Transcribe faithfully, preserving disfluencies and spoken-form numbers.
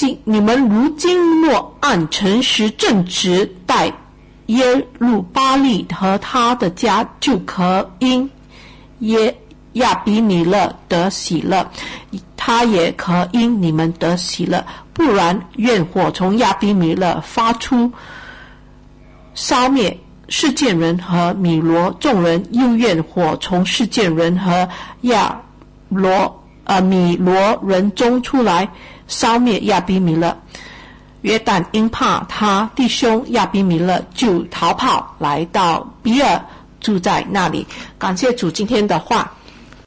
今你们如今若按诚实正直待耶路巴利和他的家，就可因耶亚比米勒得喜乐，他也可因你们得喜乐。不然，愿火从亚比米勒发出，烧灭示剑人和米罗众人，又愿火从示剑人和亚罗呃米罗人中出来，烧灭亚比米勒。约旦因怕他弟兄亚比米勒，就逃跑来到比尔，住在那里。感谢主今天的话。